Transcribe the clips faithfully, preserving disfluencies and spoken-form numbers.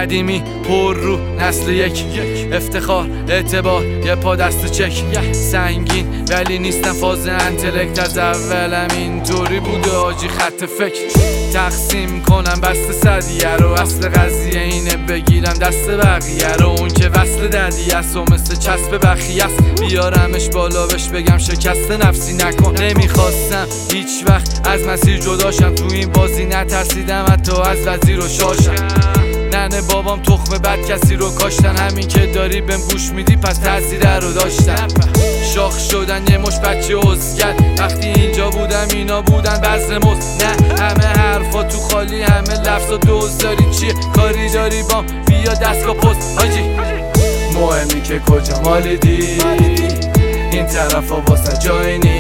قدیمی پر رو نسل یک افتخار اعتبار یه پا دست چک سنگین ولی نیستم فاز انتلکت از اولم اینطوری بوده آجی خط فکر تقسیم کنم بست صدیه رو اصل قضیه اینه بگیرم دست بقیه رو اون که وصل ددی است و مثل چسب بخی است بیارمش بالا بش بگم شکست نفسی نکن نمیخواستم هیچ وقت از مسیر جداشم تو این بازی نترسیدم حتی از وزیر و شاشم ننه بابام تخم بد کسی رو کاشتن همین که داری بهم گوش میدی پس تاثیر رو داشتن شاخ شدن یه مش بچه عزگر وقتی اینجا بودم اینا بودن بذر مز نه همه حرفا تو خالی همه لفظ و دوز داری چیه کاری داری بام بیا دستگاه پست حاجی مهمی که کجا مالیدی این طرف ها واسه جای نی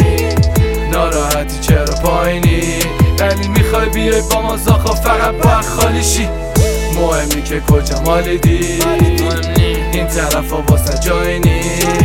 ناراحتی چرا پایینی ولی میخوای بیای با ما زاخا فقط با خالی شی مهمی که کجا مالیدی این طرف ها واسه جای نی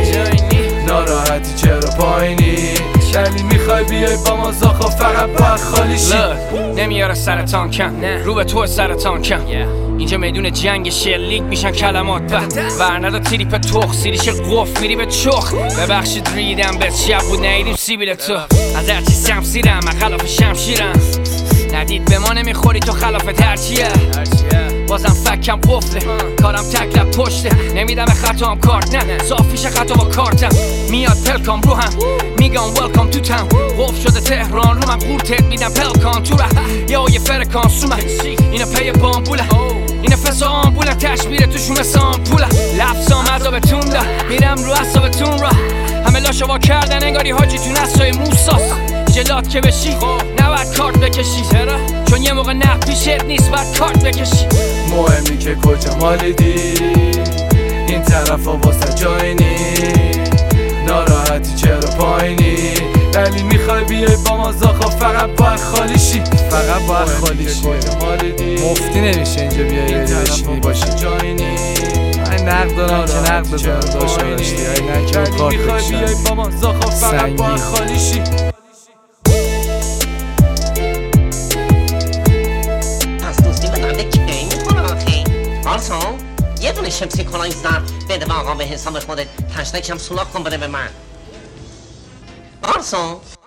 ناراحتی چرا پایینی ولی میخوای بیای با ما زاخا فقط با خالی شی نمیاره سرطان کم رو به تو سرطان کم اینجا میدون جنگ شلیک میشن کلمات بد ورندا تریپ تخ سیریش قف میری به چخ ببخشید ریدم به شب بود نیدیم سیبیل تو از هرچی سمسیرم من خلاف شمشیرم ندید به ما نمیخوری تو خلافت هرچیه بازم فکم قفله کارم تکلب پشته نمیدم به خطام کارت نه صافیش خطا با کارتم میاد پلکام رو هم میگم ولکام تو تم قف شده تهران رو من قورتت میدم پلکان تو ره یا یه فرکانسومه اینا پی بامبوله این فسا آمبوله تشبیره توشون مثل آمپوله لفظام عذابتون ده میرم رو اصابتون را همه لاشو وا کردن انگاری حاجی تو نسای موساس جلات که بشی نباید کارت بکشی چون یه موقع نه پیشت نیست باید کارت بکشی مهمی که کجا مالیدی این طرف ها واسه جای نی ناراحتی چرا پایینی ولی میخوای بیای با ما زاخا فقط باید خالی شی فقط باید خالی شی مفتی نمیشه اینجا بیای بشینی باشی جای نی این نقد دارم که نقد دارم داشته داشتی این نکه و کارت میخوای بیای با ما زاخا فقط باید خالی شی یه دونه شمسی کلاه زن بده به آقا به حساب خودت تشنکم سولاک کن بده به من آرسون